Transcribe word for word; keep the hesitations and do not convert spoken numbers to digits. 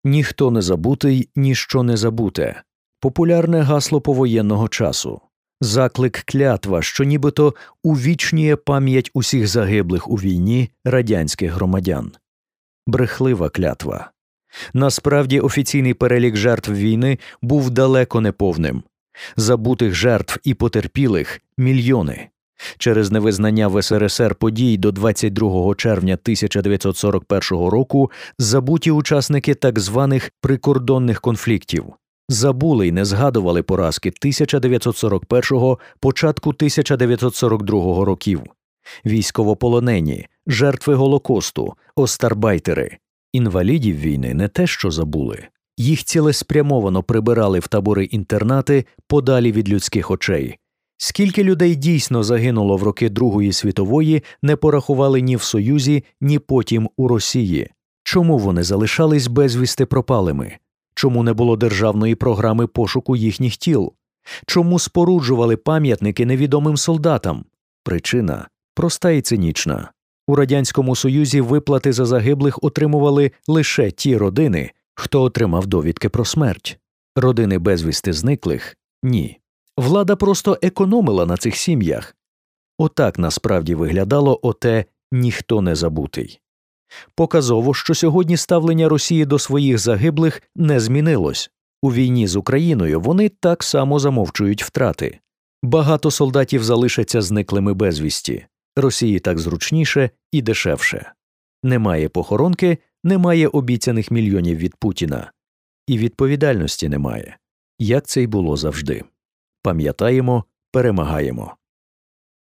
Ніхто не забутий, ніщо не забуте. Популярне гасло повоєнного часу. Заклик клятва, що нібито увічнює пам'ять усіх загиблих у війні радянських громадян. Брехлива клятва. Насправді офіційний перелік жертв війни був далеко не повним. Забутих жертв і потерпілих – мільйони. Через невизнання в ес ер ес ер подій до двадцять другого червня тисяча дев'ятсот сорок першого року забуті учасники так званих прикордонних конфліктів. Забули й не згадували поразки тисяча дев'ятсот сорок першого – початку тисяча дев'ятсот сорок другого років. Військовополонені, жертви Голокосту, остарбайтери. Інвалідів війни не те що забули. Їх цілеспрямовано прибирали в табори-інтернати подалі від людських очей. Скільки людей дійсно загинуло в роки Другої світової, не порахували ні в Союзі, ні потім у Росії. Чому вони залишались безвісти пропалими? Чому не було державної програми пошуку їхніх тіл? Чому споруджували пам'ятники невідомим солдатам? Причина проста і цинічна. У Радянському Союзі виплати за загиблих отримували лише ті родини, хто отримав довідки про смерть. Родини безвісти зниклих – ні. Влада просто економила на цих сім'ях. Отак насправді виглядало оте «ніхто не забутий». Показово, що сьогодні ставлення Росії до своїх загиблих не змінилось. У війні з Україною вони так само замовчують втрати. Багато солдатів залишаться зниклими безвісті. Росії так зручніше і дешевше. Немає похоронки, немає обіцяних мільйонів від Путіна. І відповідальності немає. Як це й було завжди. Пам'ятаємо, перемагаємо.